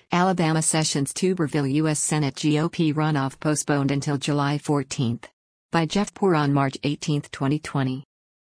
Alabama Sessions Tuberville U.S. Senate GOP runoff postponed until July 14. By Jeff Poor on March 18, 2020.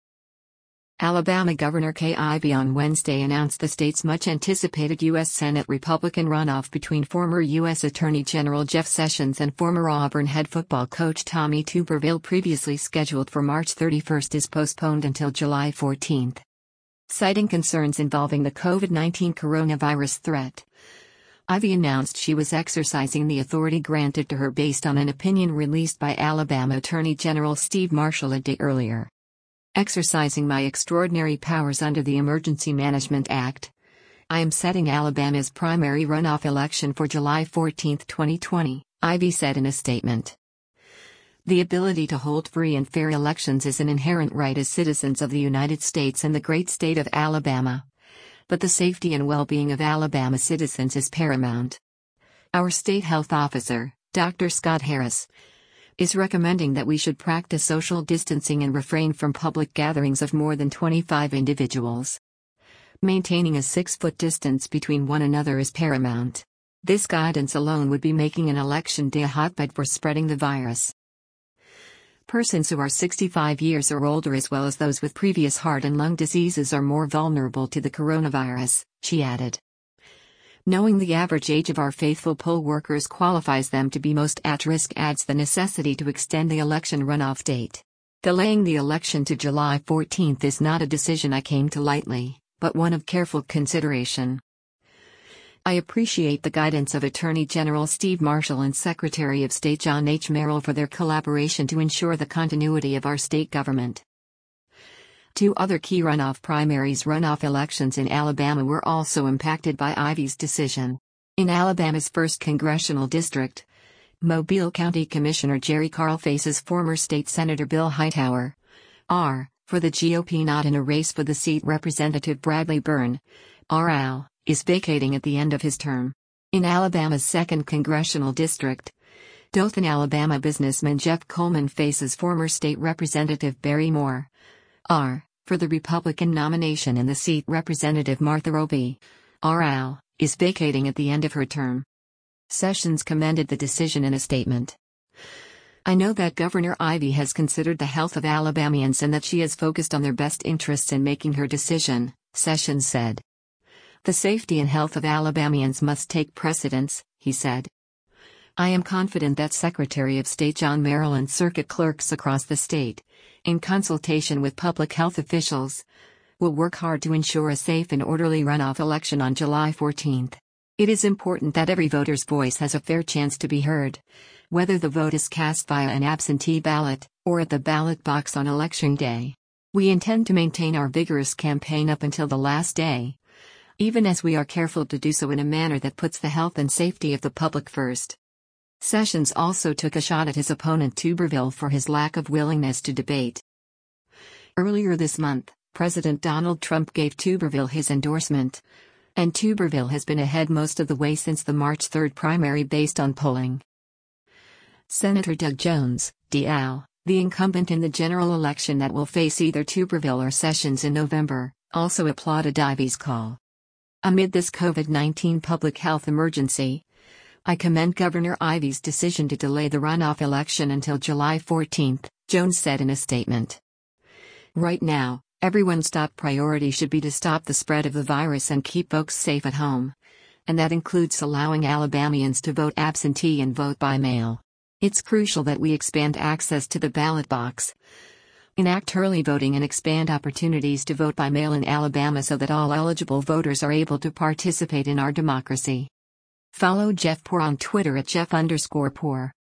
Alabama Governor Kay Ivey on Wednesday announced the state's much-anticipated U.S. Senate Republican runoff between former U.S. Attorney General Jeff Sessions and former Auburn head football coach Tommy Tuberville, previously scheduled for March 31, is postponed until July 14. Citing concerns involving the COVID-19 coronavirus threat, Ivey announced she was exercising the authority granted to her based on an opinion released by Alabama Attorney General Steve Marshall a day earlier. Exercising my extraordinary powers under the Emergency Management Act, I am setting Alabama's primary runoff election for July 14, 2020, Ivey said in a statement. The ability to hold free and fair elections is an inherent right as citizens of the United States and the great state of Alabama. But the safety and well-being of Alabama citizens is paramount. Our state health officer, Dr. Scott Harris, is recommending that we should practice social distancing and refrain from public gatherings of more than 25 individuals. Maintaining a 6-foot distance between one another is paramount. This guidance alone would be making an election day a hotbed for spreading the virus. Persons who are 65 years or older, as well as those with previous heart and lung diseases, are more vulnerable to the coronavirus, she added. Knowing the average age of our faithful poll workers qualifies them to be most at risk adds the necessity to extend the election runoff date. Delaying the election to July 14 is not a decision I came to lightly, but one of careful consideration. I appreciate the guidance of Attorney General Steve Marshall and Secretary of State John H. Merrill for their collaboration to ensure the continuity of our state government. Two other key runoff elections in Alabama were also impacted by Ivey's decision. In Alabama's 1st Congressional District, Mobile County Commissioner Jerry Carl faces former State Senator Bill Hightower, R., for the GOP. Not in a race for the seat. Representative Bradley Byrne, R.Al., is vacating at the end of his term. In Alabama's 2nd Congressional District, Dothan, Alabama businessman Jeff Coleman faces former State Representative Barry Moore, R., for the Republican nomination in the seat. Representative Martha Roby, R.Al., is vacating at the end of her term. Sessions commended the decision in a statement. I know that Governor Ivey has considered the health of Alabamians and that she has focused on their best interests in making her decision, Sessions said. The safety and health of Alabamians must take precedence, he said. I am confident that Secretary of State John Merrill and circuit clerks across the state, in consultation with public health officials, will work hard to ensure a safe and orderly runoff election on July 14. It is important that every voter's voice has a fair chance to be heard, whether the vote is cast via an absentee ballot or at the ballot box on Election Day. We intend to maintain our vigorous campaign up until the last day, even as we are careful to do so in a manner that puts the health and safety of the public first. Sessions also took a shot at his opponent Tuberville for his lack of willingness to debate. Earlier this month, President Donald Trump gave Tuberville his endorsement, and Tuberville has been ahead most of the way since the March 3 primary based on polling. Senator Doug Jones, D.L., the incumbent in the general election that will face either Tuberville or Sessions in November, also applauded Ivey's call. Amid this COVID-19 public health emergency, I commend Governor Ivey's decision to delay the runoff election until July 14, Jones said in a statement. Right now, everyone's top priority should be to stop the spread of the virus and keep folks safe at home. And that includes allowing Alabamians to vote absentee and vote by mail. It's crucial that we expand access to the ballot box, enact early voting, and expand opportunities to vote by mail in Alabama so that all eligible voters are able to participate in our democracy. Follow Jeff Poor on Twitter at Jeff_Poor.